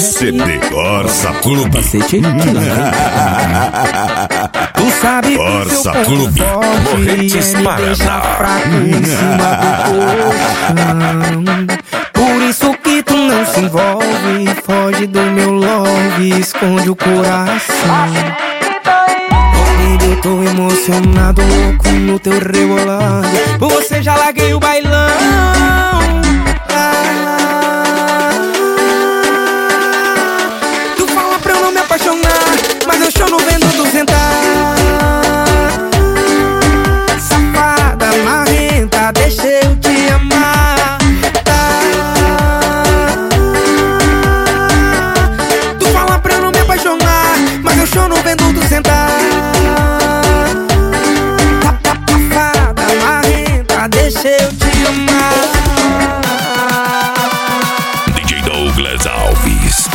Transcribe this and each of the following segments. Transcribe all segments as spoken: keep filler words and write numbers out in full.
C D Corsa Clube. Cacete, Tu sabe Corsa que Clube. Morretes Paraná. fraco em cima do colchão. Por isso que tu não se envolve, foge do meu love, esconde o coração. Eu tô emocionado, louco no teu rebolado. Por você já larguei o bailão. Ah, tu fala pra eu não me apaixonar, mas eu choro vendo tu sentar. Safada, marrenta, deixa eu te amar. Ah, tu fala pra eu não me apaixonar, mas eu choro vendo tu sentar. Deixa eu te amar. D J Douglas Alves.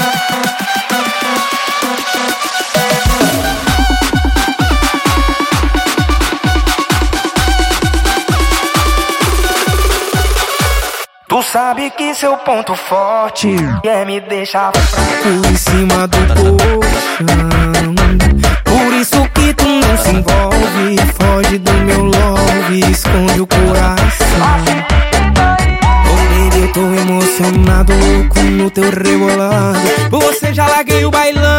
Tu sabe que seu ponto forte é me deixar fraco em cima do colchão. Por isso que tu não se envolve, foge do meu love, esconde o coração. Oh baby, eu tô emocionado, louco no teu rebolado. Por você já larguei o bailão.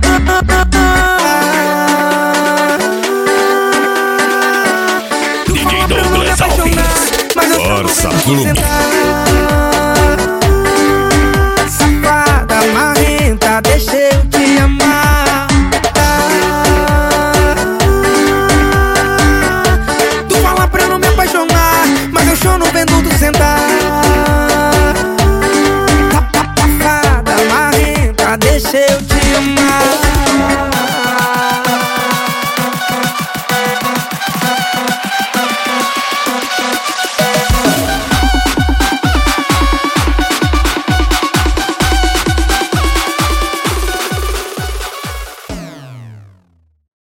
D J Douglas Alves. Corsa Clube. Safada, marrenta, deixa eu te amar. Tu fala pra eu não me apaixonar, mas eu choro vendo tu sentar. Safada, marrenta, deixa eu te amar.